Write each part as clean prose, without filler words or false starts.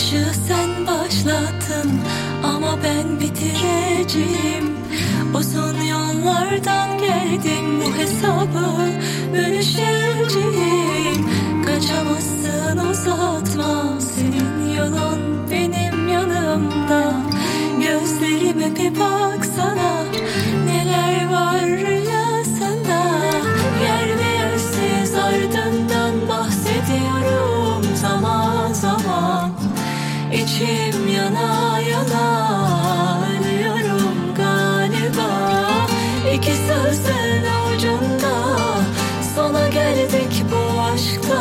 Aşığı sen başlattın ama ben bitireceğim. Uzun yollardan geldim, bu hesabı bölüşeceğim. Kaçamazsın, uzatma, senin yolun benim yanımda. Gözlerime bir baksana, neler var rüyasında. Yerli yersiz ardından bahsediyorum zaman zaman. İçim yana yana ölüyorum galiba. İki sözün ucunda sona geldik bu aşkta.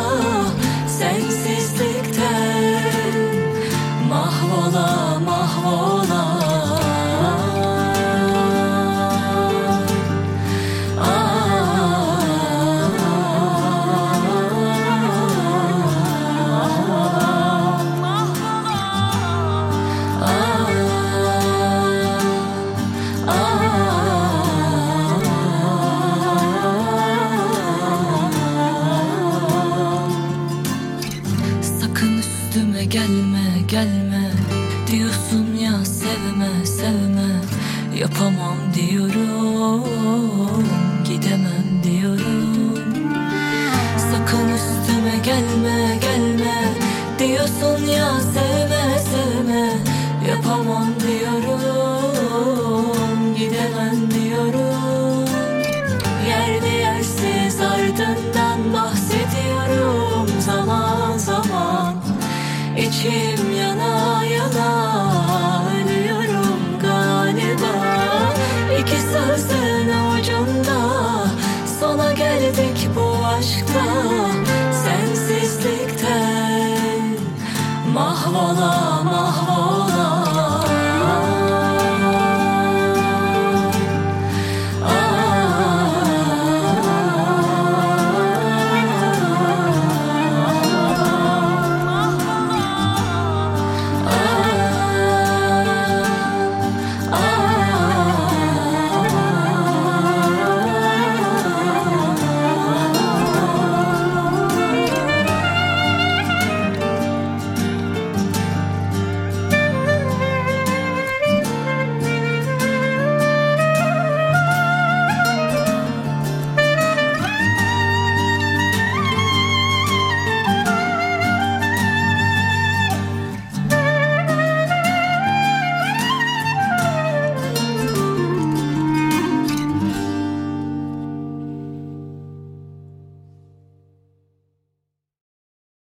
Sensizlikten mahvola mahvola. Sakın üstüme gelme gelme diyorsun ya, sevme sevme. Yapamam diyorum, gidemem diyorum. Sakın üstüme gelme gelme diyorsun ya, sevme sevme. Yapamam diyorum, gidemem diyorum. Yerli yersiz ardından bahsediyorum zaman zaman. İçim yana yana ölüyorum galiba. İki sözün ucunda sona geldik bu aşkta. Sensizlikten mahvola mahvola.